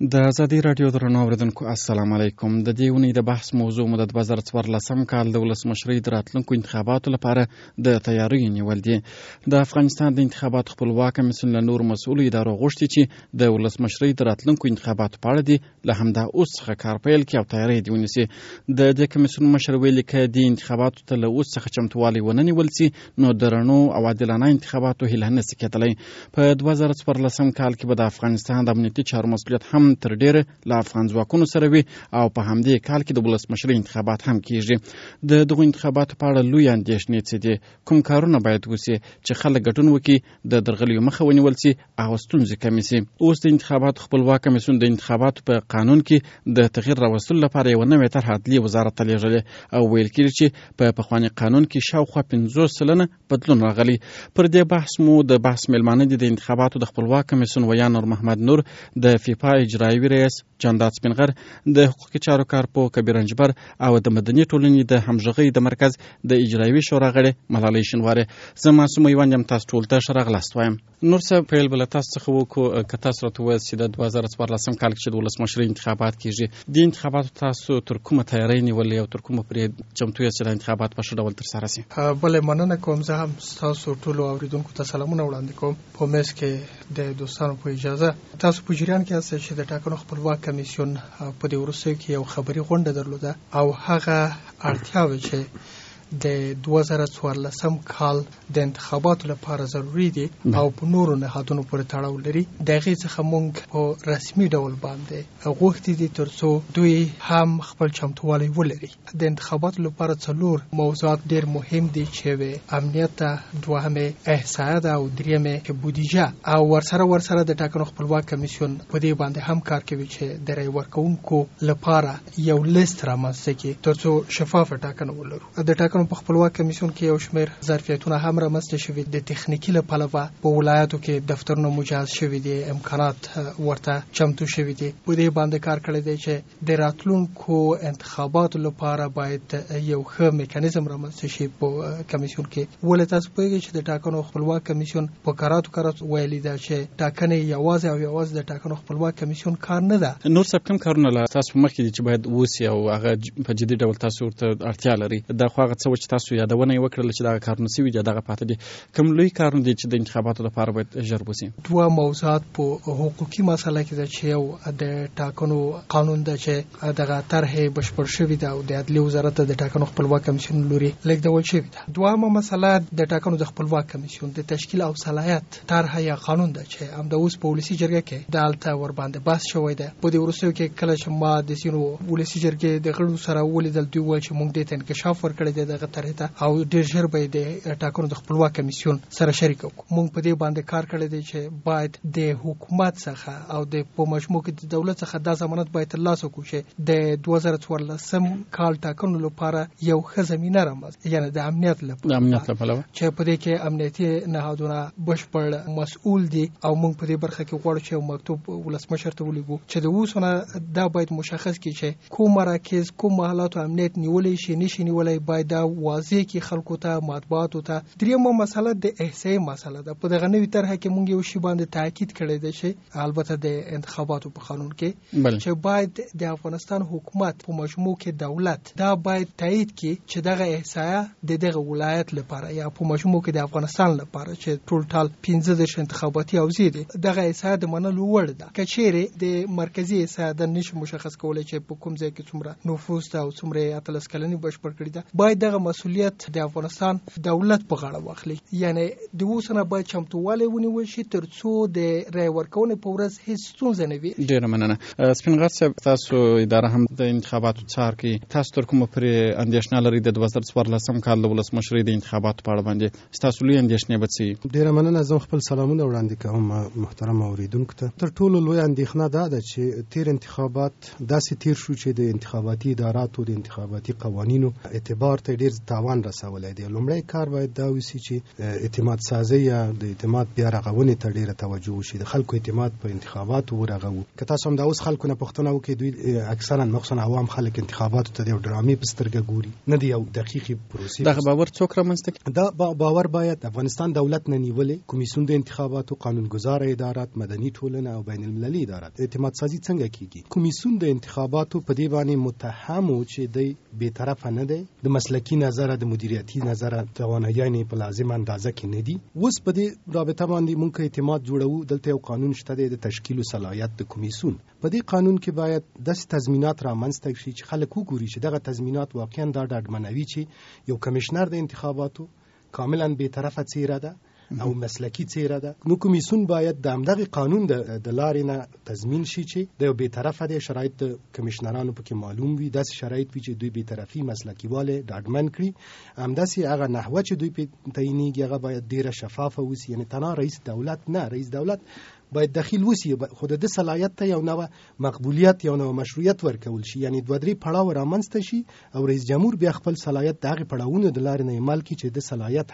د ازادي راډیو د رڼا اوریدونکو السلام علیکم. د دې اونۍ د بحث موضوع مو د 2014 کال د ولسمشرۍ د راتلونکو انتخاباتو لپاره د تیاریو نیول دي. د افغانستان د انتخاباتو خپلواک کمیسیون له نورو مسؤلو ادارو غوښتي چې د ولسمشرۍ د راتلونکو انتخاباتو په اړه دي له همدا اوس څخه کار پیل کړي او تیاری دې ونیسي. د دې کمیسیون مشر ویلي که د انتخاباتو ته له اوس څخه چمتووالی ونه نیول سي نو د رڼو او عادلانه انتخاباتو هیله نسي کېدلی. په 2014 کال کې به د افغانستان د امنیتي چارو مسؤلیت هم تر ډیره له افغان ځواکونو سره وي او په همدې کال کې د ولسمشرۍ انتخابات هم کیږي. د دغو انتخاباتو په اړه لوی اندېښنې څه دي؟ کوم کارونه باید وسي چې خلک ګډون وکړي، د درغلیو مخه ونیول سي او ستونزې کمې سي؟ اوس د انتخاباتو خپلواک کمیسیون د انتخاباتو په قانون کې د تغییر راوستلو لپاره یوه نوې طرحه عدلیې وزارت ته لیږلې او ویل کېږي چې په پخواني قانون کې شاوخوا 50% بدلون راغلی. پر دې بحث مو د بحث میلمانه دي د انتخاباتو د خپلواک کمیسیون ویا نور محمد نور، د فیفا اجرایوي رئیس جانداد سپینغر، د حقوقي چارو کارپوه کبیر انجبر او د مدني ټولنې د همغږۍ د مرکز د اجرایوي شورا غړې ملالۍ شینوارې. زه معصوم ایوان یم، تاسو ټول ته ښه راغلاست وایم. نور څه پیل به له تاسو څخه وکړو که تاسو راته ووایاست چې د 2014 کال کې چې د ولسمشرۍ انتخابات کیږي، د انتخاباتو تاسو تر کومه تیاری نیولې او تر کومه پرې چمتو یاست چې د انتخابات په ښه ډول ترسره سي؟ بله، مننه کوم. زه هم تاسو ټولو اوریدونکو ته سلامونه وړاندې کوم په میز کې د دوستانو په اجازه. تاسو په جریان کې یاست چې د ټاکنو خپلواک کمیسیون په دې وروستیو کې یو خبري غونډه درلوده او هغه اړتیاوې چې د 2014 کال د انتخاباتو لپاره ضروری دي او په نورو نهادونو پورې تړاو لري، د هغې څخه موږ په رسمي ډول باندې غوښتي دي ترڅو دوی هم خپل چمتووالی ولري. د انتخاباتو لپاره 4 موضوعات ډېر مهم دي چې امنیت ده، دوهمه احصایه ده او دریمه بودیجه. او ورسره د ټاکنو خپلواک کمیسیون په دې باندې هم کار کوي چې د رای ورکوونکو لپاره یو لیست رامنځته کړي ترڅو شفافه ټاکنه ولرو. د ټاکنو په خپلواک کمیسیون کې یو شمېر ظرفیتونه هم رامنځته شوي د تخنیکي له پلوه په ولایاتو کې دفترونه مجهز شوي دي، امکانات ورته چمتو شوي دي. په دې باندې کار کړی دی چې د راتلونکو انتخاباتو لپاره باید یو ښه میکانیزم رامنځته شي په کمیسیون کې. ولې تاسو پوهیږئ چې د ټاکنو خپلواک کمیسیون په کراتو ویلي ده چې ټاکنې یوازې د ټاکنو خپلواک کمیسیون کار نه ده. نور څه کوم کارونه لا تاسو په مخ کې دي چې باید وسي او هغه په جدي ډول تاسو ورته اړتیا لري؟ دا خو هغه څه چې تاسو یادونه یې وکړله چې دا کارونه سوي دي، دغه پاته دي. کوم لوی کارونه دي چې د انتخاباتو لپاره باید ژر وسي؟ 2 موضوعات په حقوقي مسله کې ده چې یو د ټاکنو قانون ده چې دغه طرحې بشپړ شوې ده او د عدلیې وزارت د ټاکنو خپلواک کمیسیون لوري لیږدول شوې ده. دوهمه مسله د ټاکنو د خپلواک کمیسیون د تشکیل او صلاحیت طرح یا قانون ده چې همدا اوس په ولسي جرګه کې دالته ور باندې بحث شوی ده. په دې وروستیو کې کله چې ما د سینو ولسي جرګې د غړو سره ولیدل، دوی وایي چې موږ دې ته انکشاف ورکړی دی دغه طرح ته او ډېر ژر به د ټاکنو د خپلواک کمیسیون سره شریک وکړو. موږ په دې باندې کار کړی دی چې باید د حکومت څخه او د په مجموع کې د دولت څخه دا ضمانت باید ترلاسه کړو چې د 2014 کال ټاکنو لپاره یو ښه زمینه رامنځته، یعنې د امنیت لپاره چې په دې کې امنیتي نهادونه بشپړ مسؤل دي. او موږ په دې برخه کې غواړو چې یو مکتوب ولسمشر ته ولیږو چې د اوسونه دا باید مشخص کړي چې کوم مراکز کوم محلات امنیت نیولی شي نشي نیولی، باید دا واضح کې خلکو ته مطبوعاتو ته. دریمه مسله د احصایې مسله ده. په دغه نوې طرحه کې موږ یو شی باندې تاکید کړی دی چې البته د انتخاباتو په قانون کې چې باید د افغانستان حکومت په مجموع کې دولت دا باید تایید کړي چې دغه احصایه د دغه ولایت لپاره یا په مجموع کې د افغانستان لپاره چې ټول 15 انتخاباتي اوضاع دي، دغه احصایه د منلو وړ ده. که چیرې د مرکزی احصایه د نشي مشخص کولای چې په کوم ځای کې څومره نفوس ده او څومره اتلس کلنی بشپړ کړی ده، باید دغه مسؤلیت د افغانستان دولت په غاړه واخلي. یعنی د اوسنه باید چمتووالی ونیول شي ترڅو د رای ورکونې په ورځ هیڅ ستونزه نه وي. ډیره مننه. سپینغر صاحب، تاسو اداره هم د انتخاباتو څار کوي، تاسو تر کومه پرې اندېښنه لرئ د 2014 کال د ولسمشرۍ د انتخاباتو په اړه باندې ستاسو لوی اندېښنې به څه؟ ډیره مننه. زه خپل سلامونه وړاندې کوم محترم اوریدونکو ته. تر ټولو لوی اندېښنه دا ده چې تیر انتخابات داسې تیر شو چې د انتخاباتي اداراتو د انتخاباتي قوانینو اعتبار ته ډیر تاوان رسولی دی. لومړی کار باید دا وسی چې اعتماد سازي یا د اعتماد بیا رغونې ته ډیره توجه وشي، د خلکو اعتماد په انتخاباتو ورغوو. که تاسو هم دا اوس خلکو نه پوښتنه وکړئ، دوی اکثرا مخصوصا عوام خلک انتخاباتو ته د ډرامې په سترګه ګوري، نه دی یو دقیقې پروسې. دغه باور څوک رامنځته کوي؟ دا باور باید د افغانستان دولت نه نیولې کمیسیون د انتخاباتو، قانونګذار ادارات، مدني ټولنه او بین المللي ادارات. اعتماد سازي څنګه کیږي؟ کمیسیون د انتخاباتو په دې باندې متهم و چې دی بے طرفه نه دی، د مسلکی نظر د مدیریتي نظر توانایي په لازم اندازه کې نه دي. اوس په دې رابطه باندې مونږ اعتماد جوړو. دلته یو قانون شته دی د تشکیل او صلاحیت د کمیسیون. په دې قانون کې باید داسې تضمینات رامنځته شي چې خلک وګوري چې دغه تضمینات واقعا دا ډاډمنوي چې یو کمشنر د انتخاباتو کاملا بے طرفه څیره ده او مسلکی څیره ده. نو کمیسیون باید د همدغه قانون د لارې نه تضمین شي چې د یو بے طرفه دی، شرایط د کمشنرانو پکې معلوم وي، داسې شرایط وي چې دوی بے طرفي مسلکی واله ډاډمن کړي. همداسې هغه نحوه چې دوی په تعینېږي هغه باید ډیره شفافه وي. یعنی تنها رئیس دولت نه، رئیس دولت باید دخیل وسی، خود د صلاحیت ته یو نوع مقبولیت یو نوع مشروعیت ورکول شي. یعنی دوه درې پړاو رامنځته شي او رئیس جمهور بیا خپل صلاحیت د هغې پړاوونو د لارې نه عمل کړي چې د صلاحیت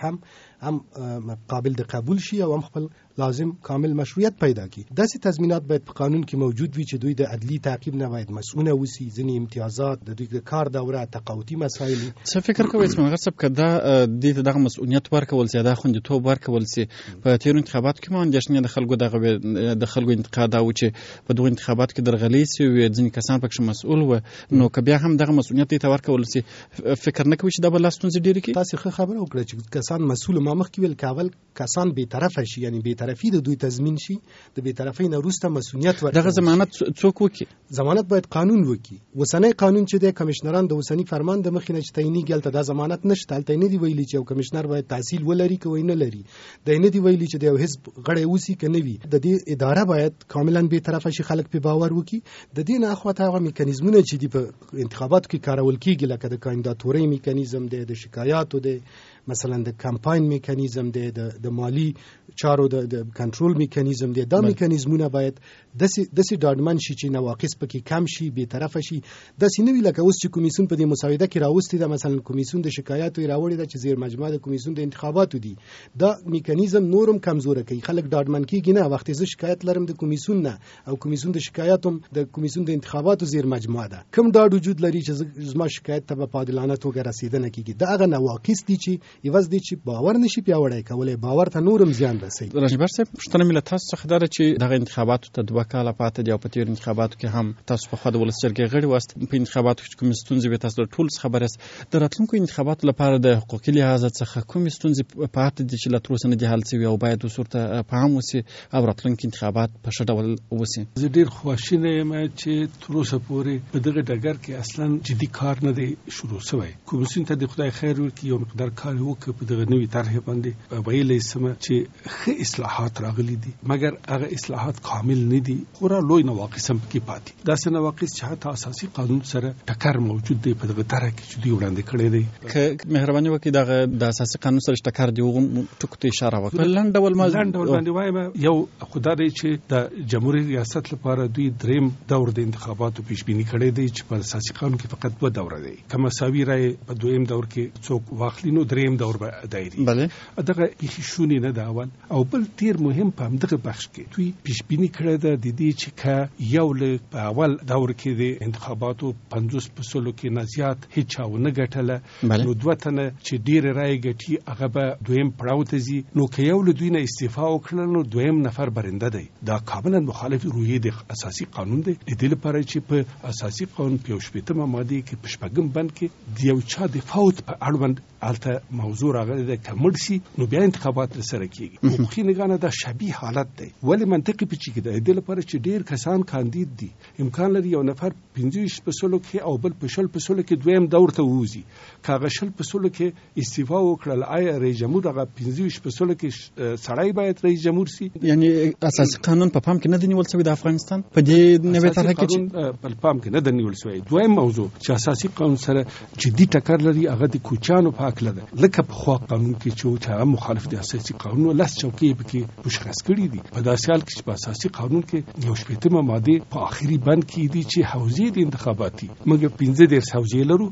هم قابل د قبول شي او هم خپل لازم کامل مشروعیت پیدا کړي. داسې تضمینات باید په قانون کې موجود وي چې دوی د عدلي تعقیب نه باید مسؤونه وسی. ځینې امتیازات د دوی د کار دوره، تقاعدي مسایل. څه فکر کوئ اسماعیل صاحب که دا دې ته دغه مسؤلیت ورکول سي، دا خوندیتوب ورکول سي؟ په تیرو انتخاباتو کې ما اندېښنې د خلکو انتقاد او چې په دغه انتخاباتو کې درغلي سوي، ځینې کسان پکې مسؤل و. نو که بیا هم دغه مسؤلیت دې ته ورکول سي، فکر نه کوي چې دا به لا ستونزې ډېرې کړي؟ تاسې ښه خبره وکړه چې کسان مسؤل. ما مخکې ویل که اول کسان بې طرفه شي، یعنی بې طرفي د دوی تضمین شي، د بې طرفۍ نه وروسته مسؤلیت ورکړي. دغه ضمانت څوک وکړي؟ ضمانت باید قانون وکړي. اوسنی قانون چې د کمشنران د اوسني فرمان د مخې نه چې تعینېږي هلته دا ضمانت نشته. هلته نه دي ویلي چې یو کمشنر باید تحصیل ولري که نه لري. دا نه دي ویلي چې د یو حزب غړی اوسي که نه وي. د دې اداره باید کاملا بې طرفه شي، خلک په باور وکړي. د دې نه اخواته هغه میکانیزمونه چې دي په انتخاباتو کې کارول کیږي، لکه د کاندیداتورۍ میکانیزم دی، د شکایاتو دی، مثلا د کمپاین میکانیزم دی، د مالی چارو د کنټرول میکانیزم دی. دا میکانیزمونه باید داسې ډاډمن شي چې نواقص پکې کم شي، بې طرفه شي. داسې نه وي لکه اوس چې کمیسیون په دې مساعده کې راوستې ده، مثلا کمیسیون د شکایاتو یې راوړې ده چې زیر مجموعه د کمیسیون د انتخاباتو دي. دا میکانیزم نورم کمزوره کوي، خلک ډاډمن کیږي نه وخت زه شکایت لرم د کمیسیون نه او کمیسیون د شکایاتو د کمیسیون د انتخاباتو زیر مجموعه ده، کوم ډاډ وجود لري چې زما شکایت ته په عادلانه توګه رسیدنه کیږي. دا هغه نواقص دي چې یوازې دي چې باور نشي پیاوړی کولی، باور ته نورم زیان رسوي. راشنبر صاحب، پوښتنه مې له تاسو څخه دا ده چې دغه انتخاباتو ته 2 کاله پاتې دي او په تېرو انتخاباتو کې هم تاسو پخوا د ولس جرګې غړي واست. په انتخاباتو کې کومې ستونزې وې تاسو له ټولو څخه خبر یاست. د راتلونکو انتخاباتو لپاره د حقوقي لحاظه څخه کومې ستونزې پاتې دي چې لا تر اوسه نه دي حل شوي او باید اوس ورته پام وشي او راتلونکي انتخابات په ښه ډول وشي؟ زه ډېر خواشینی یم چې تر اوسه پورې په دغه ډګر کې اصلا جدي کار نه دی شروع شوی. کمیسیون ته د خدای خیر وکړي، یو مقدار کار وکړي په دغه نوې طرحې باندې. ویلی سمه چې ښه اصلاحات راغلي دي، مګر هغه اصلاحات کامل نه دي. خورا لوی نواقص هم پکې پاتې. داسې نواقص چې حتی اساسي قانون سره ټکر موجود دی په دغه طرح کې چې دوی وړاندې کړی دی. که مهرباني وکړئ دغه د اساسي قانون سره ټکر دی هغو ټکو ته اشاره وکړئ. په لنډ ډول باندې وایم، یو خدا دی چې د جمهوریت ریاست لپاره دوی دریم دور د انتخاباتو پیش بینی کړی دی چې په اساسي قانون کې فقط 2 دوره دی. که مساوي رای په دویم دور کې څوک واخلي نو دریم دور به دایري. دغه بیخي شونې نه ده اول. او بل ډېر مهم په همدغه بخش کې دوی پیش بینی کړی ده د دې چې که یو له په اول دور کې د انتخاباتو 50% کې نه زیات هیڅ چا ونه ګټله، نو 2 تنه چې ډېرې رایې ګټي هغه به دویم پړاو ته ځي. نو که یو له دوی نه استعفا وکړه نو دویم نفر برنده دی. دا کاملا مخالف رویې د اساسي قانون دی. د دې لپاره چې په اساسي قانون په 80مه ماده کې په 6 بند کې د یو چا د فوت په اړوند الته موضوع راغلی ده که مړ شي نو بیا انتخابات سره کیږي. حقوقي نگاه دا شبیه حالت دی. ولی منطقي پچې کې ده. د لپاره چې ډیر کسان کاندید دي، امکان لري یو نفر 50% کې او بل په 60% کې دویم دور ته ووزي. کاغه 60% کې استعفا وکړل، آیا رئیس جمهور هغه 50% کې سړی باید رئیس جمهور سي؟ یعنی اساسي قانون په پام کې نه دی نیول شوی د افغانستان په دې نوې طرح کې چې په پام کې نه دی نیول شوی. دویم موضوع چې اساسي قانون سره جدي ټکر لري هغه د کوچانو په حق لده. لکه ځکه په خوا قانون کې چې هغه مخالف د اساسي قانون لاس چوکۍ پکې مشخص کړي دي. په داسې حال کې چې په اساسي قانون کې یو شپږمه ماده په آخري بند کې دي چې حوزې د انتخاباتي موږ 15 حوزې لرو،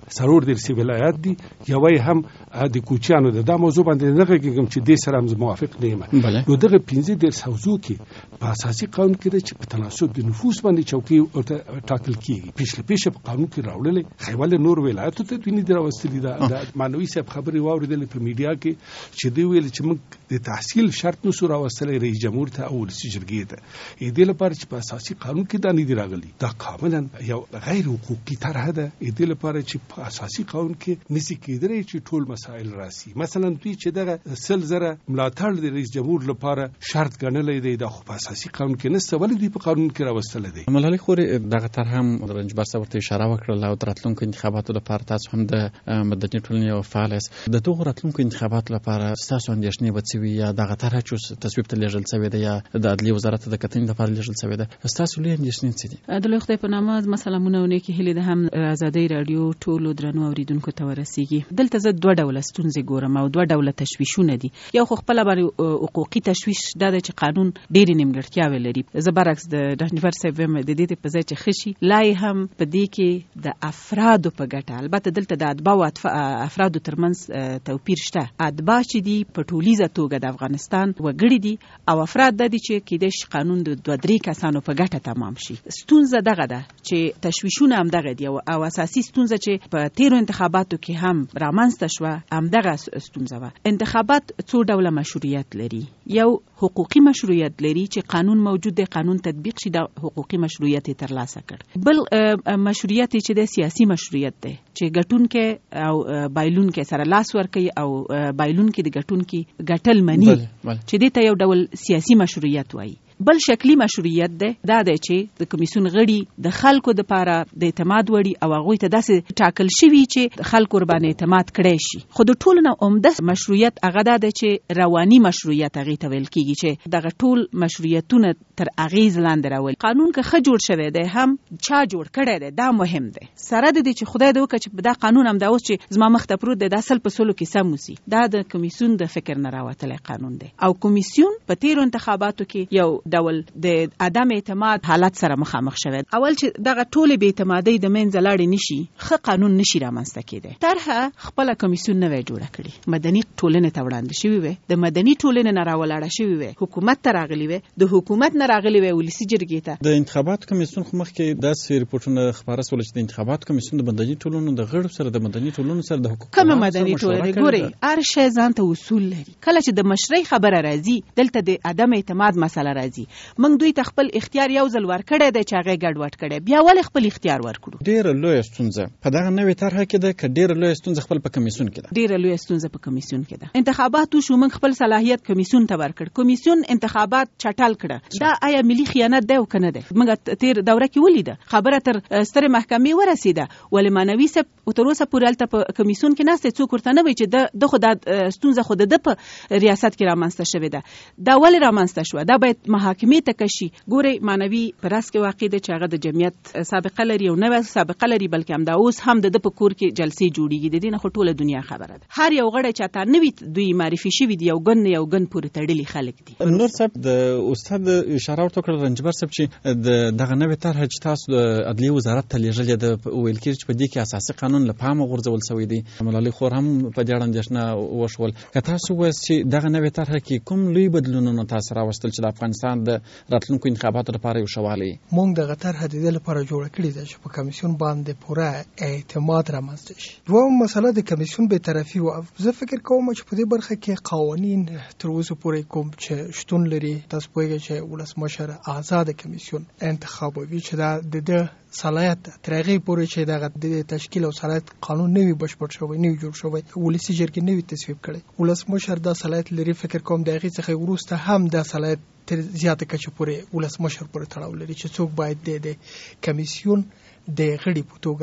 4 ولایات دي، یوې هم د کوچیانو د موضوع باندې نه غږیږم چې د سره هم موافق نه یم. نو دغه 15 حوزو کې په اساسي قانون کې چې په تناسب د نفوس باندې چوکۍ ټاکل کیږي. پیش په قانون کې راوړل خیواله نور ولایتو ته دوی نه دراوستلي د مانوي صاحب خبري واوریدل په میډیا کې چې دوی ویل چې موږ د تحصیل شرط نو سره واستلې رئیس جمهور ته او ولسی جرګې ته دې لپاره چې په اساسي قانون کې دا نه دی راغلي. دا کاملا یو غیر حقوقي طرح ده. دې لپاره چې په اساسي قانون کې نسی کېدلی چې ټول مسائل راسي. مثلا دوی چې دغه سل زره ملاتړ د رئیس جمهور لپاره شرط ګڼلې دی، دا خو په اساسي قانون کې نشته، ولې دوی په قانون کې راوستل دي. ملالۍ خوري دغه طرح هم رنجبر صاحب ته اشاره وکړه او راتلونکو انتخاباتو لپاره تاسو هم د مدني ټولنې او فعال د دغه راتلونکو انتخاباتو لپاره تاسو اندېښنې وڅوي یا دغه طرح چې تصویب ته لیږل شوی دی یا د عدلي وزارت د کتنې لپاره لیږل شوی دی، تاسو لوی اندېښنې څه دي؟ د لوی خدای په نامه مسلمونه ونه کې هلي د هم آزادۍ رادیو ټولو درنو اوریدونکو ته ورسیږي. دلته زه دوه ډول ستونزې ګورم او دوه ډول تشویشونه دي. یو خو خپل باندې حقوقي تشویش دا چې قانون ډېری نیمګړتیاوې لري. زه برعکس د رنجبر صاحب د دې په ځای چې خشي لای هم په دې کې د افرادو په ګټه، البته دلته د اتباع او افرادو ترمنځ توپیر شته. اتباع چې دي په ټولیزه توګه د افغانستان وګړي دي او افراد د دي چې کېدای شي قانون د 2-3 کسانو په ګټه تمام شي. ستونزه دغه ده چې تشویشونه هم دغه دي او اساسي ستونزه چې په تیرو انتخاباتو کې هم رامنځته شوه هم دغه ستونزه وه. انتخابات څو ډوله مشروعیت لري. یو حقوقي مشروعیت لري چې قانون موجود دی، قانون تطبیق شي، د حقوقي مشروعیت ترلاسه کړ. بل مشروعیت چې د سیاسي مشروعیت دی چې ګټونکي او بایلونکي سره لاس ورکوي او بایلونکي د ګټونکي ګټل مني چې دې ته یو ډول سیاسي مشروعیت وایي. بل شکلی مشروعیت ده دا دی چې د کمیسیون غړي د خلکو د پاره د اعتماد وړي او هغه ته داسې ټاکل شوی چې خلکو باندې اعتماد کړي شي. خو د ټولو نه عمده مشروعیت هغه دا دی چې رواني مشروعیت هغه ته ویل کیږي چې دغه ټول مشروعیتونه تر اغیز لاندې راولي. قانون که ښه جوړ شوی دی هم چا جوړ کړی دی دا مهم دی. سره د دې چې خدای دې وکړي چې دا قانون هم دا اوس چې زما مخ ته پروت دی دا اصل په سلو کې سم وسی، دا د کمیسیون د فکر نه راوتلی قانون دی. او کمیسیون په تیرو انتخاباتو کې یو ډول د عدم اعتماد حالت سره مخامخ شوی. اول چې دغه ټول بې اعتمادۍ د منځه لاړې نشي، ښه قانون نشي رامنځته کېدی. طرحه خپله کمیسیون نه وی جوړه کړې، مدني ټولنې ته وړاندې شوې وې، د مدني ټولنې نه راولاړه شوې وې، حکومت ته راغلي وې، د حکومت نه راغلي وې ولسي جرګې ته. د انتخاباتو کمیسیون خو مخکې داسې ریپورټونه خپاره شول چې د انتخاباتو کمیسیون د مدني ټولنو د غړو سره د مدني ټولنو سره د حقوقو کومه مدني ټولنې ګوري هر شی ځان ته اصول لري. کله چې د مشرۍ خبره راځي دلته د عدم اعتماد مسله راځي. موږ دوی ته خپل اختیار یو ځل ورکړی دی چې هغه ګډوډ کړی، بیا ولې خپل اختیار ورکړو؟ ډېره لویه ستونزه په دغه نوې طرحه کې ده که ډېره لویه ستونزه خپل په کمیسیون کې ده؟ ډېره لویه ستونزه په کمیسیون کې ده. انتخابات وشو، موږ خپل صلاحیت کمیسیون ته ورکړ، کمیسیون انتخابات چټل کړه. دا آیا ملي خیانت دی او که نه دی؟ موږ تیر دوره کې ولیده خبره تر سترې محکمې ورسېده، ولې مانوي صاحب تر اوسه پورې هلته په کمیسیون کې ناست دی، څوک ورته نه وایي چې د خو دا ستونزه خو د ده په ریاست کې رامنځته شوې ده. دا ولې رامنځته شوه؟ دا باید محاکمې ته کشي. ګورئ مانوي په راس کې واقع دی چې هغه د جمعیت سابقه لري او نوې سابقه لري، بلکې همدا اوس هم د ده په کور کې جلسې جوړېږي. د دې نه خو ټوله دنیا خبره ده. هر یو غړی چې اته نوي دوی معرفي شوي دي، یو ګن یو ګن پورې تړلي خلک دي. نور صاحب د استاد اشاره ورته وکړه رنجبر صاحب چې دغه نوې طرحه چې تاسو د عدلي وزارت ته لیږلې ده ویل کېږي چې په دې کې اساسي قانون له پامه غورځول شوی دی. ملالۍ خور هم په دې اړه اندېښنه وشول. که تاسو ووایاست چې دغه نوې طرحه کې کوم لوی بدلونونه تاسو راوستل چې د افغانستان د راتلونکو انتخاباتو لپاره یو ښه والی؟ موږ دغه طرحه د دې لپاره جوړه کړې ده چې په کمیسیون باندې پوره اعتماد رامنځته شي. دویم مسله د کمیسیون بېطرفي وه. زه فکر کوم چې په دې برخه کې قوانین تر اوسه پورې کوم چې شتون لري، تاسو پوهېږئ چې ولسمشر آزاد کمیسیون انتخابوي چې دا د صلاحیت تر هغې پورې چې دغه د تشکیل او صلاحیت قانون نوي بشپړ شوی، نوي جوړ شوی، ولسي جرګې نوي تصویب کړی، ولسمشر دا صلاحیت لري. فکر کوم د هغې څخه وروسته هم دا صلاحیت تر زیاته کچه پورې ولسمشر پورې تړاو لري چې څوک باید د کمیسیون د غړي په توګه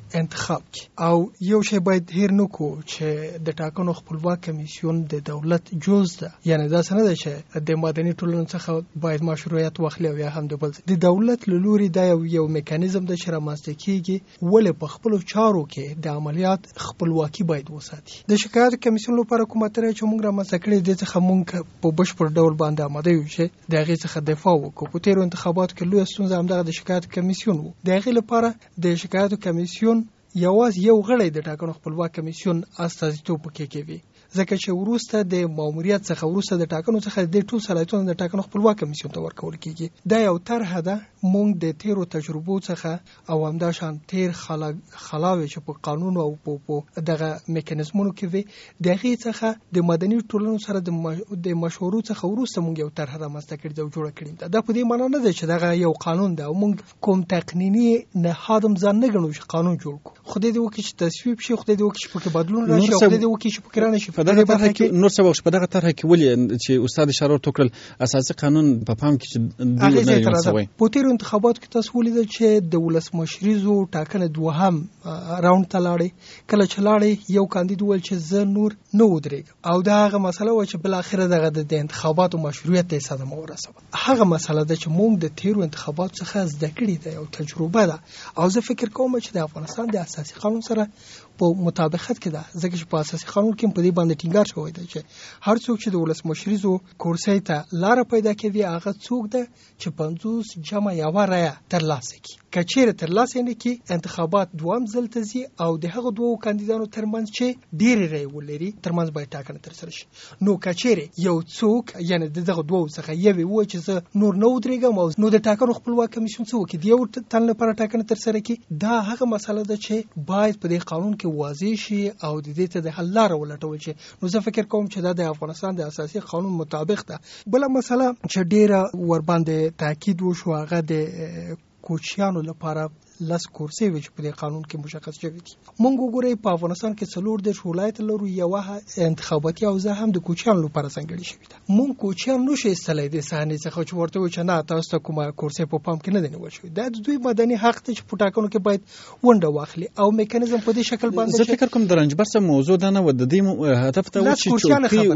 انتخاب کی او یو شی باید هیر نکو چې د ټاکنو خپلواک کمیسیون د دولت جز ده، یعنی دا څه نه ده چې د مدني ټولنې څخه باید مشروعیت واخلي او یا هم د بل د دولت له لوري دا یو میکانیزم ده چې رامنځته کیږي ولې په خپلو چارو کې د عملیات خپلواکي باید وساتي. د شکایت کمیسیون لپاره کومه طرح چې موږ رامنځته کړې دي څخه موږ په بشپړ ډول باندې آماده یو چې د هغې څخه دفاع وکړو. په تېرو انتخاباتو کې لویه ستونزه همدغه د شکایت کمیسیون و. د هغې لپاره د شکایتو کمیسیون یوازې یو غړی د ټاکنو خپلواک کمیسیون استازیتوب پکې کوي، ځکه چې وروسته د ماموریت څخه وروسته د ټاکنو څخه د ټول صلاحیتونه د ټاکنو خپلواک کمیسیون ته ورکول کیږي. دا یو طرحه ده. موږ د تیرو تجربو څخه او همداشان تیر خلاوی چې په قانون او په دغه میکانیزمونو کې وي د هغې څخه د مدني ټولنو سره د مشورو څخه وروسته موږ یو طرحه رامنځته کړې ده او جوړه کړې ده. دا په دې معنا نه ده چې دغه یو قانون ده او موږ کوم تقنیني نهاد هم ځان نه ګڼو چې قانون جوړ کړو. خدای دې وکړي چې تصویب شي، خدای دې وکړي چې پکې بدلون راشي، او خدای دې وکړي چې پکې رانشي. په دغه طرحه کې نور څه وخت په دغه طرحه کې ولې چې استاد اشاره وکړل اساسي قانون په پام کې چې دوی نه یوسوي. په تیرو انتخاباتو کې تاسو ولیدل چې د ولسمشریزو ټاکنه دوهم راوند ته لاړې. کله چې لاړې یو کاندید وویل چې زه نور نه ودرېږم او دا هغه مسله وه چې بالاخره دغه د انتخاباتو مشروعیت ته یې صدمه ورسوه. هغه مسله ده چې موږ د تیرو انتخاباتو څخه زده کړې ده، یو تجربه ده او زه فکر کوم چې د افغانستان د اساسي قانون سره په مطابقت کې ده، ځکه چې په اساسي قانون کې په دې باندې ټینګار شوی دی چې هر څوک چې د ولسمشریزو کرسۍ ته لاره پیدا کوي هغه څوک ده چې 50 جمع یوه رایه ترلاسه کړي. که چیرې ترلاسه نه کړي انتخابات دوام ځل ته ځي او د هغو دوو کاندیدانو ترمنځ چې ډېرې رایې ولري ترمنځ باید ټاکنه ترسره شي. نو که چیرې یو څوک یعنې د دغه دوو څخه یوې ووایي چې زه نور نه ودرېږم نو د ټاکنو خپلواک کمیسیون څه وکړي؟ د یو تن لپاره ټاکنه ترسره کړي. دا هغه مسله ده چې باید په دې قانون کې واضح شي او د دې ته د حل لاره ولټول شي. نو زه فکر کوم چې دا د افغانستان د اساسي قانون مطابق ده. بله مسله چې ډېره ورباندې تاکید وشو هغه د کوچیانو لپاره لس کورسۍ وي چې په دې قانون کې مشخص شوي دي. مونږ وګورئ په افغانستان کې 40 ولایت لرو، یوه انتخاباتي حوزه هم د کوچیانو لپاره ځانګړې شوې ده. مونږ کوچیان نشو ایستلی د صحنې څخه چې ورته وایو چې نه تاسو ته کومه کورسۍ په پام کې نه ده نیول شوې. دا د دوی مدني حق دی چې په ټاکنو کې باید ونډه واخلي او میکانیزم په دې شکل باندې. زه فکر کوم د رنجبر څه موضوع ده نه و د دې هدف ته و چې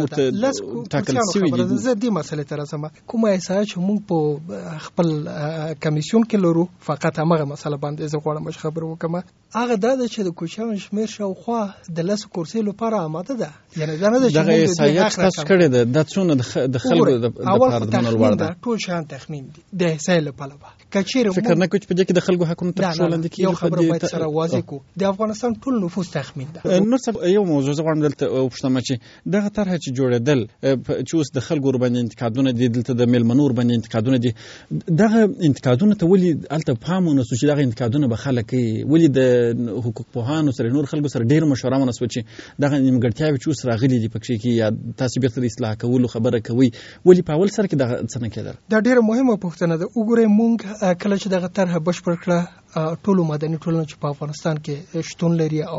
چوکۍ ټاکل شوي دي. زه دې مسلې ته راځم. کومه احساس چې مونږ په خپل کمیسیون کې لرو فقط همغه مسله باندې زه غواړم چې خبرې وکړم. هغه دا ده چې د کوچیانو شمېر شاوخوا د 10 کورسۍ لپاره آماده ده. یعنې دا نه ده چې دغه احصایت تاسو کړې ده دا څونه د خلکو لپاره د منلوړ ده. ټول شیان تخمین دي د احصایې له پلوه. که چیرې فکر نه کوئ چې په دې کې د خلکو حقونو تر پښو لاندې کېږي. یو خبره باید سره واضح کړو، د افغانستان ټول نفوس تخمین ده. نور څه یو موضوع زه غواړم دلته وپوښتم چې دغه طرحه چې جوړېدل چې اوس د خلکو ورباندې انتقادونه دي، دلته د میلمنو ورباندې انتقادونه دي، دغه انتقادونه ته ولې هلته پام ونه سو چې دغه انتقادونه به خلک کوي؟ ولې د حقوق پوهانو سره نور خلکو سره ډېر مشوره ونه سوه چې دغه نیمګړتیاوې چې اوس راغلي دي پکښې کې یا تاسو بېرته د اصلاح کولو خبره کوئ، ولې په اول سره کې دغه څه نه کېدل؟ دا ډېره مهمه پوښتنه ده. وګورئ موږ کله چې دغه طرحه بشپړ کړه ټولو مدني ټولنو چې په افغانستان کې شتون لري او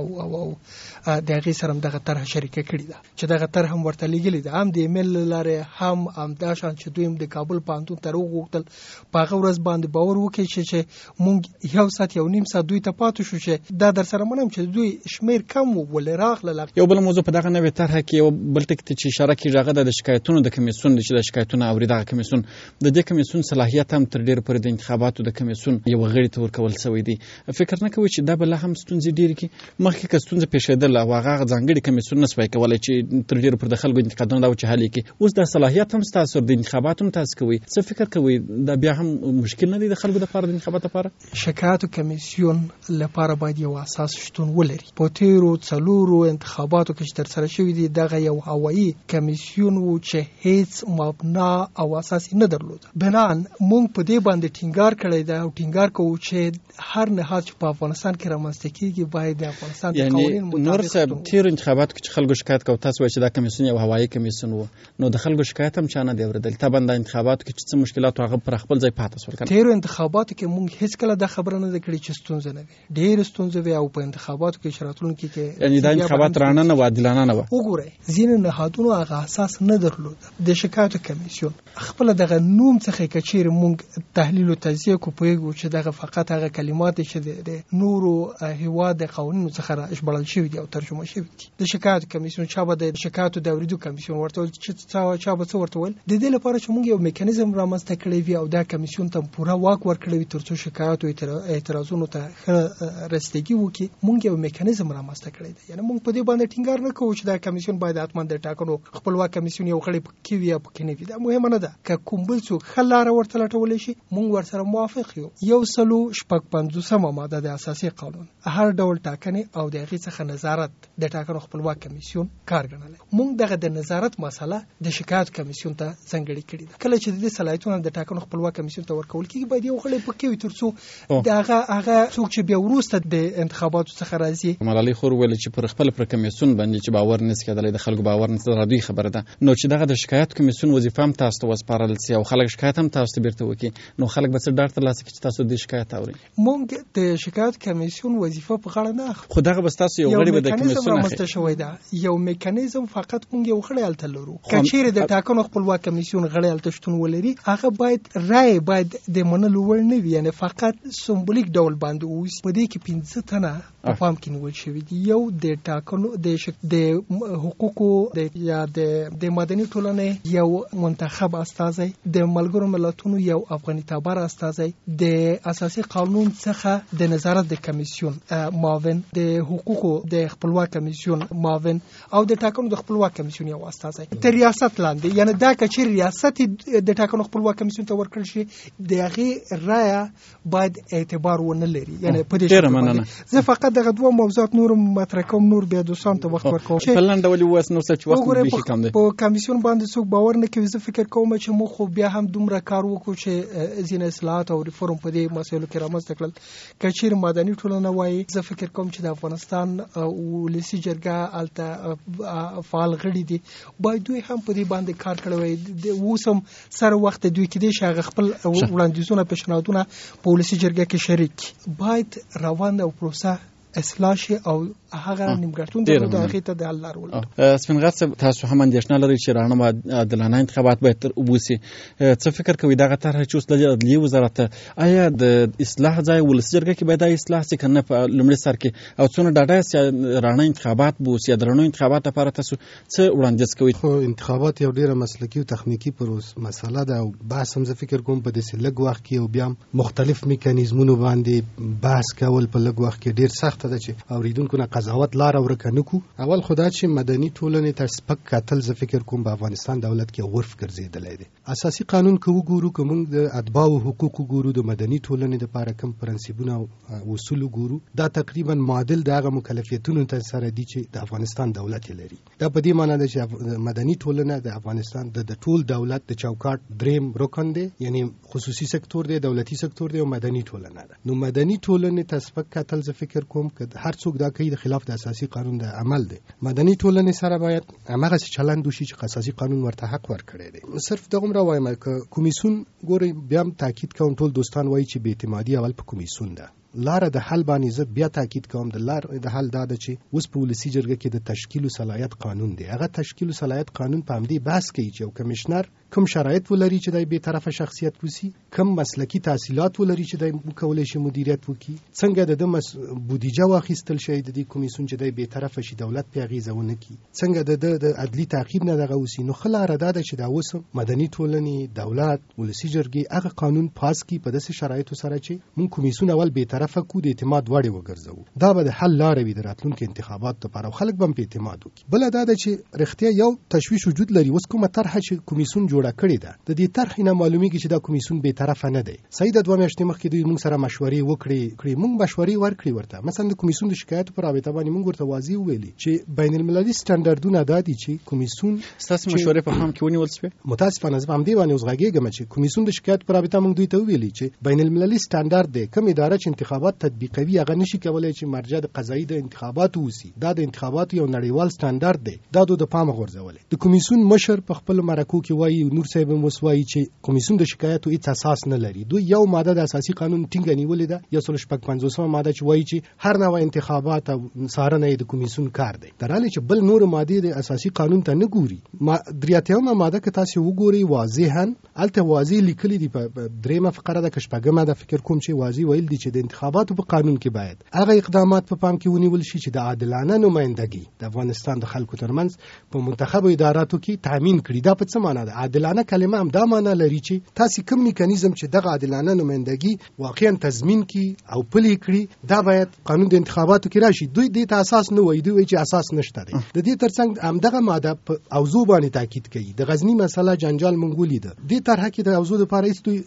د هغې سره هم دغه طرحه شریکه کړې ده چې دغه طرحه هم ورته لیږلې ده، هم د ایمیل له لارې هم همداشان چې دوی هم د کابل پوهنتون ته راوغوښتل په هغه ورځ باندې باور وکړي چې موږ یو ساعت یو نیم ساعت دوی ته پاتې شو چې دا در سره منم چې دوی شمېر کم و ولې راغله. یو بل موضوع په دغه نوې طرحه کې یو بل ټکي چې اشاره کېږي هغه د شکایتونو د کمیسیون دی چې د شکایتونه اوري. دغه کمیسیون د دې کمیسیون صلاحیت هم تر ډېره پورې د انتخاباتو د کمیسیون یو غړي ته ورکول شوی دی. فکر نه کوئ چې دا به لا هم ستونزې ډېرې کړي؟ مخکې که ستونزه پېښېدله او هغه ځانګړي کمیسیون نه سوای کولی چې تر ډېره پورې د خلکو انتقادونه دا و چې حل یې کړي، اوس دا صلاحیت هم ستاسو د انتخاباتو هم تاسو کوئ. څه فکر کوئ دا بیا هم مشکل نه دی د خلکو دپاره د انتخاباتو لپاره؟ شکایاتو کمیسیون لپاره باید یو اساس شتون ولري. په تېرو 4 انتخاباتو کې چې ترسره شوي دي دغه یو هوایي کمیسیون و چې هیڅ مبنا او اساس نه درلوده. بنان موږ په دې باندې ټینګار کړی دی او ټینګار کوو چې هر نهاد چې په افغانستان کې رامنځته کېږي باید د افغانستان د قوانینو مطابق. نور صاحب تېرو انتخاباتو کې چې خلکو شکایت کوو تاسو وایئ چې دا کمیسیون یو هوایي کمیسیون و، نو د خلکو شکایت هم چا نه دی اورېدلی. طبعا د انتخاباتو کې چې څه مشکلات هغه پر خپل ځای پاتې شول. تېرو انتخاباتو کې موږ هېڅکله دا خبره نه ده کړې چې ستونزه نه وي، ډېرې ستونزې وي او په انتخاباتو کې چې راتلونکي کې یعنې دا انتخابات رانه نه و، عادلانه نه وه. وګورئ ځینې نهادونو هغه اساس نه درلوده. د شکایتو کمیسیون خپله دغه نوم څخه که چیرې موږ تحلیل و تجزیه کو پوهېږو چې دغه فقط هغه کلمات چې د نورو هیواد د قوانینو څخه اشبړل شوی دي او ترجمه شوی دي. د شکایت کمیسیون چا به د شکایت د اوریدو کمیسیون ورته چې چا به څه ورته ول د دې لپاره چې موږ یو میکانیزم رامنځته کړی وي او دا کمیسیون ته پوره واک ورکړی وي ترڅو شکایت او اعتراضونو ته رسیدګي وکړي. موږ یو میکانیزم رامنځته کړی دی. یعنی موږ په دې باندې ټینګار نه کوو چې دا کمیسیون باید حتما د ټاکنو خپلواک کمیسیون یو غړی پکې وي یا پکې نه وي. دا مهمه نه ده. که کوم بل څوک ښه لاره ورته لټولی شي موږ ورسره موافق یو. 156 ماده د اساسي قانون هر ډول ټاکنې او د هغې څخه نظارت د ټاکنو خپلواک کمیسیون کار ګڼلی. موږ دغه د نظارت مسله د شکایت کمیسیون ته ځانګړې کړې ده. کله چې د دې صلاحیتونه د ټاکنو خپلواک کمیسیون ته ورکول کېږي باید یو غړی پکې وي ترڅو د هغه څوک چې بیا وروسته د انتخاباتو څخه راځي. ملالۍ خور ویل چې پر خپل پر کمیسیون باندې چې باور نشي کېدلی د خلکو باور نشي راځي خبره ده. نو چې دغه د شکایت کمیسیون وظیفه هم تاسو ته وسپارل سي او خلک شکایت هم تاسو ته بیرته وکړي نو خلک به څه ډاډ ترلاسه کړي چې تاسو د شکایت اورئ. موږ د شکایت کمیسیون وظیفه په غاړه نه اخلو. خو دغه به تاسو یو غړی به د کمیسیون رامنځته شوی ده. یو میکانیزم فقط موږ یو غړی هلته لرو. که چیرې د ټاکنو خپلواک کمیسیون غړی هلته شتون ولري هغه باید رای باید د منلو وړ نه وي. یعنی فقط سمبولیک ډول باندې اوسي. په دې کې 15 تنه په پام کې نیول شوي دي. یو د ټاکنو د حقوقو یا د مدني ټولنې یو منتخب استازی، د ملګرو ملتونو یو افغاني تابر استازی، د اساسي قانون څخه د نظارت د کمیسیون معاون، د حقوقو د خپلواک کمیسیون معاون او د ټاکنو د خپلواک کمیسیون یو استازی تر ریاست لاندې. یعنی دا کچې ریاست د ټاکنو خپلواک کمیسیون ته ورکړل شي د هغې رایه باید اعتبار ونه لري. یعنی په دې شکل باندې زه فقط دغه دوه موضوعات نور مطرح کوم، نور بیا دوستان ته وخت ورکوم. په لنډه ولې واس نو څه وخت به کم دی په کمیسیون باندې څوک باور نه کوي. زه فکر کوم چې موږ خو بیا هم دومره کار وکړو چې ځینې اصلاحات او ریفورم په دې مسایلو کې رامنځته کړل. که چیرې مدني ټولنه وایي زه فکر کوم چې د افغانستان ولسي جرګه هلته فعال غړي دي باید دوی هم په دې باندې کار کړی وای. اوس هم سره وخت دوی کېدای شي هغه خپل وړاندیزونه پیشنهادونه په ولسي جرګه کې شریک باید روان او پروسه اصلاح شي او هغه نیمګړتون د هغې ته د حل لار ولټوي. سپین غر صاحب تاسو هم اندېښنه لرئ چې راڼه عادلانه انتخابات باید تر وبوسي. څه فکر کوئ دغه طرحه چې اوس د عدلیې وزارت ته آیا د اصلاح ځای ولسي جرګه کې باید دا اصلاح شي که نه په لومړي سر کې او څونه ډاډه یاست چې راڼه انتخابات بوسي یا درنو انتخابات لپاره تاسو څه وړاندیز کوئ؟ خو انتخابات یو ډېره مسلکي او تخنیکي مسله ده او بحث هم زه فکر کوم په داسې لږ وخت کې او بیا مختلف میکانیزمونو باندې بحث کول په لږ وخت کې ډېر سخت ده چې اوریدونکو نه قضاوت لار ورکه نکو. اول خدا چې مدني ټولنې ته سپک کتل زه فکر کوم په افغانستان دولت کې عرف ګرځېدلی دی. اساسي قانون که وګورو که موږ د اتباعو حقوق وګورو د مدني ټولنې دپاره کوم پرنسیپونه او اصول وګورو دا تقریبا معادل د هغه مکلفیتونو ته سره دي چې د افغانستان دولت یې لري. دا په دې معنی ده چې مدني ټولنه د افغانستان د ټول دولت د چوکاټ دریم رکن دی، یعنی خصوصي سکتور دی، دولتي سکتور دی او مدني ټولنه ده. نو مدني ټولنې ته سپک کتل زه فکر کوم که هر څوک دا کوي د خلاف د اساسي قانون د عمل دی. مدني ټولنې سره باید هماغسې چلند وشي چې اساسي قانون ورته حق ورکړی دی. صرف دغومره وایم که کمیسیون ګورئ بیا هم تاکید کوم ټول دوستان وایي چې بې اعتمادي اول په کمیسیون ده. لاره د حل باندې زه بیا تاکید کوم د لارې د حل دا ده چې اوس په ولسي جرګه کې د تشکیل و صلاحیت قانون دی. هغه تشکیل و صلاحیت قانون په همدې بحث کوي چې یو کمیشنر کوم شرایط ولري چې دی بې طرفه شخصیت وسی، کوم مسلکی تحصیلات ولري چې دی وکولی شي مدیریت وکړي، څنګه د ده بودیجه واخیستل شي د دې کمیسیون چې دی بې طرفه شي دولت پرې اغېزه ونه کړي، څنګه د عدلي تعقیب نه دغه وسي. نو ښه لاره دا ده چې دا اوس مدني ټولنې، دولت، ولسي جرګې هغه قانون پاس کړي په داسې شرایطو سره چې موږ کمیسیون اول بې طرفه کړو، د اعتماد وړ وګرځوو. دا به د حل لاره وي د راتلونکي انتخاباتو لپاره او خلک به هم په اعتماد وکړي. بله دا ده چې رښتیا یو تشویش وجود لري. اوس کومه طرحه چې کمیسیون جوړه کړې ده د دې طرحې نه معلومیږي چې دا کمیسیون بې طرفه نه دی. صحیح ده 2 میاشتې مخکې دوی موږ سره مشورې وکړې، موږ مشورې ورکړې ورته. مثلا د کمیسیون د شکایاتو په رابطه باندې موږ ورته واضح وویلي چې بین المللي سټنډردونه دا دي چې کمیسیون ستاسو مشورې په پام کې ونیول شوې. متاسفانه زه هم دې باندې اوس غږېږم چې کمیسیون د شکایاتو په رابطه موږ دوی ته وویلي چې بین المللي سټنډرد دی، کوم اداره چې انتخابات تطبیقوي هغه نشي کولای چې مرجع د قضایي د انتخاباتو وسی. دا د انتخاباتو یو نړیوال سټنډرد دی، دا د پامه غورځولې. د کمیسیون مشر په خپل مرکو کې وایي تیمور صاحب هم وسوایي چې کمیسیون د شکایتو هیڅ اساس نه لري. دوی یو ماده د اساسي قانون ټینګه نیولې ده، 155 ماده چې وایي چې هر نوع انتخابات او څارنه د کمیسیون کار دی. درالې چې بل نور ماده د اساسي قانون ته نه ګوري. دریاتیمه ماده که تاسو وګورئ واضحاً الته واضح لیکلي دي په دریمه فقره د کشپګمه د فکر کوم چې واضح ویل دي چې د انتخاباتو په قانون کې باید هغه اقدامات په پام کې ونیول شي چې د عادلانه نمائندګي د افغانستان د خلکو ترمنځ په منتخب اداراتو کې تامین کړي. دا په څه معنی ده؟ عادلانه کلمه هم دا معنی لري چې تاسو کوم میکانیزم چې دغه عادلانه نمائندګي واقعا تضمین کړي او پلي کړي دا باید قانون د انتخاباتو کې راشي. دوی د اساس نه وایي، دوی چې اساس نشته دی. د دې ترڅنګ همدغه ماده په اوضاع باندې تاکید کوي. د غزنی مسله جنجال منګولي ده، د طرح کې د اوضاع لپاره هیڅ دوی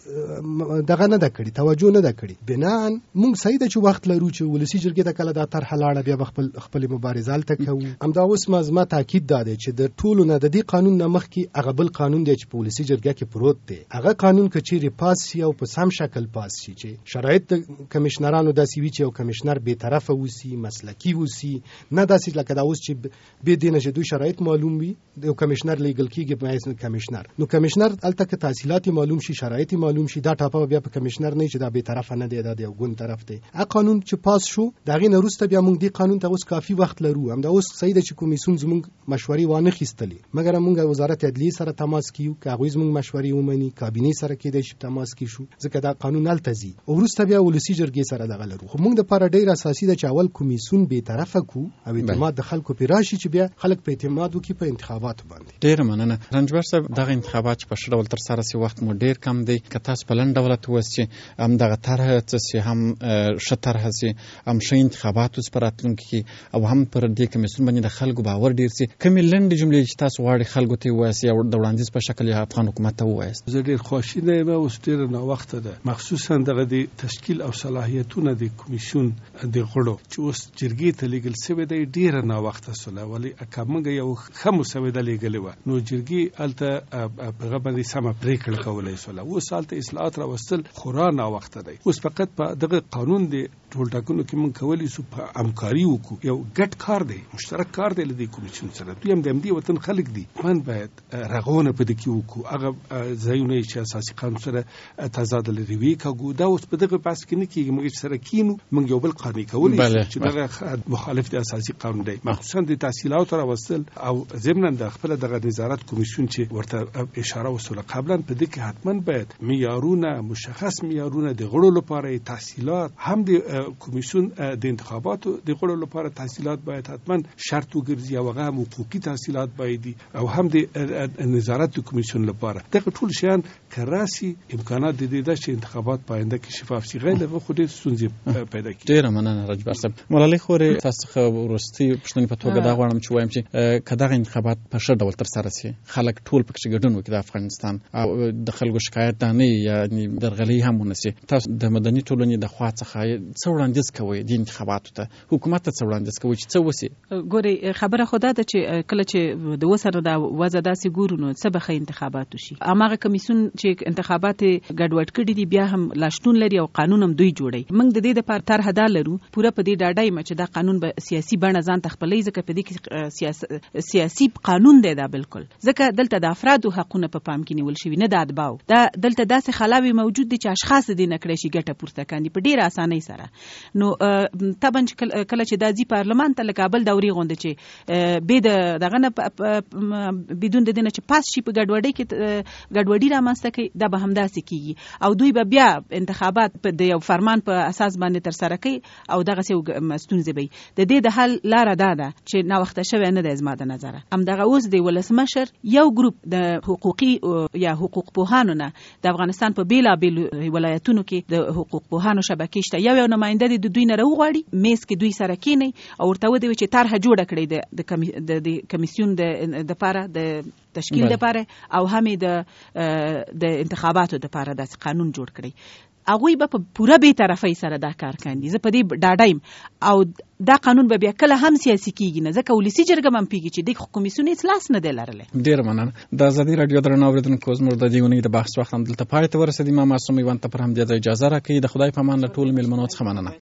دغه نه ده کړی، توجه نه ده کړی. بناً موږ صحیح ده چې وخت لرو چې ولسی جرګې ته کله دا طرح لاړه بیا خپل مبارزه الته کوو. همدا اوس ما تاکید ده چې د ټولو نه د دې قانون نه مخکې هغه بل قانون دی چې په ولسی جرګه کې پروت دی. هغه قانون کچېرې پاس شي او په سم شکل پاس شي چې شرایط د کمشنرانو داسې وي چې یو کمشنر بې طرفه وسی، مسلکی وسی، نه داسې لکه دا اوس چې به دینه چې دوی شرایط معلوم وي د یو کمشنر لیګل کېږي په اساس کمشنر. نو کمشنر الته که تحصیلات معلوم شي، شرایط معلوم شي، دا ټاپه بیا په کمشنر نه چې دا به طرفه نه دی، دا یو ګون طرف دی. هغه قانون چې پاس شو دا غي نه وروسته بیا موږ دې قانون ته اوس کافي وخت لرو. هم دا اوس صحیح ده چې کمیسیون زموږ مشورې وانه خېستلې، مګر موږ وزارت عدلیه سره تماس کیو که هغه زموږ مشورې ومني، کابینه سره کېدای شي تماس کی شو ځکه دا قانون التزي او وروسته بیا ولسی جرګې سره دغه لرو. خو موږ د لپاره ډېر اساسي ده چې اول کمیسیون به طرفه کو او اعتماد د خلکو په راشي چې بیا خلک په اعتماد وکړي په انتخاباتو باندې. ډېر مننه رنجبر صاحب. دغه انتخابات په شډ ډول تر سره سي وخت مو ډېر کم دی. که تاسو په لنډ ډول توس چې هم دغه طرح څه هم شطرح سي هم شي انتخاباتو سپراتلونکو کې او هم پر دې کمیسیون باندې د خلکو باور ډېر سي. کومې لنډې جملې چې تاسو غواړئ خلکو ته وایي او د وړاندیز په شکل یا افغان حکومت ته وایي؟ زه ډېر خوشاله یم او ستیر نه وخت ده، مخصوصا دغه د تشکیل او صلاحیتونه د کمیسیون د غړو چې اوس جرګې ته لیږل شوی دی ډېر نه وخت سره، ولی اکمنګ یو خمو سوي د لیږل و نو جرګې الته په غبري سم پریکړه کولای سول. اوس الته اصلاحات راوستل خورا نه وخت دی. اوس فقط په دغه قانون دی ټول ټاکنو کې مونږ کولی سو په همکاري وکړو. یو ګډ کار دی، مشترک کار دی لدی کمیسیون سره. دوی هم د دې وطن خلک دي، من باید رغونه په دې کې وکړو. هغه ځایونه چې اساسي قانون سره تضاد لري وی کاګو دا اوس په دغه بحث کې نه کیږي. موږ سره کینو موږ یو بل قانون کولی چې دغه مخالف د اساسي قانون دی، مخصوصا د تحصیلات را وصل او ضمن د خپل دغه نظارت کمیسیون چې ورته اشاره وسوله قبلا په دې کې حتما باید معیارونه مشخص معیارونه د غړو لپاره تحصیلات هم د کمیسیون د انتخاباتو د غړو لپاره تحصیلات باید حتما شرط وګرځي او هغه حقوقي تحصیلات باید او هم د نظارت کمیسیون لپاره دغه ټول شیان کراسي امکانات د دې چې انتخابات پاینده کې شفاف شي. غیر له خو دې ستونزې پیدا کیږي. ډیر مننه رجبر صاحب. ملالۍ خوري تاسو خو ورستي پښتني په توګه دا غواړم چې وایم چې کداغه انتخابات په ښه ډول تر سره شي، خلک ټول پکې ګډون وکړي د افغانستان او د خلکو شکایت نه یعنی درغلي هم ونسي. تاسو د مدني ټولنې د خوا څخه څه وړاندیز کوئ د انتخاباتو ته، حکومت ته څه وړاندیز کوئ چې څه وسی؟ ګوري خبره خدا ده چې کله چې د وسره د وځه داسې ګورو نو څه به انتخابات شي. اماغه کمیسیون چې انتخابات ګډوډ کړي دي بیا هم لاشتون لري او قانون هم دوی جوړي. موږ د دې لپاره طرح دا لرو پوره په دې ډاډای مچ دا قانون به سیاسي بڼه ځان تخپلې ځکه په دې کې سیاسي قانون دی دا بالکل ځکه دلته د افرادو حقونه په پام کې نیول شوی نه د اتباو. دا دلته داسې خلاوي موجود دي چې اشخاص دې نکړي شي ګټه پورته کاندي په ډیره اسانۍ سره. نو طبعا کله چې د ځي پارلمان ته لکابل دوري غونډه چې به دغه نه بدون د دینه چې پاس شي په ګډوډۍ کې ګډوډي رامنځته کوي دا به همداسې کیږي او دوی به بیا انتخابات په د یو فرمان په اساس باندې تر سره کوي او دغه څه ستونزې به د دې د حل لار ده چې نا وخت شوه نه د زما د نظر هم دغه اوس د ولسمشر یو ګروپ د حقوقي یا حقوق پوهانو نه د افغانستان په بیلا بیل ولایتونو کې د حقوق پوهانو شبکې شته. یو نماینده د دوی نه راوغواړي میس کې دوی سره کینی او ورته ودی چې طرح جوړ کړي د کمیسیون د لپاره د تشکیل لپاره او هم د انتخاباتو لپاره د قانون جوړ کړي. هغوی به په پوره بې طرفۍ سره دا کار کوي. زه په دې ډاډایم او دا قانون به بیا کله هم سیاسي کیږي نه ځکه ولسی جرګه هم پیږي چې د کمیسیون اصلاح نه دی لرلی. ډیر مننه. د ازادي رادیو درنو اوریدونکو زموږ د دې ونې د بحث وخت هم دلته پای ته ورسېدی. ما معصوم ایوان ته پر هم د اجازه راکړئ. د خدای په امان له ټولو مېلمنو څخه مننه.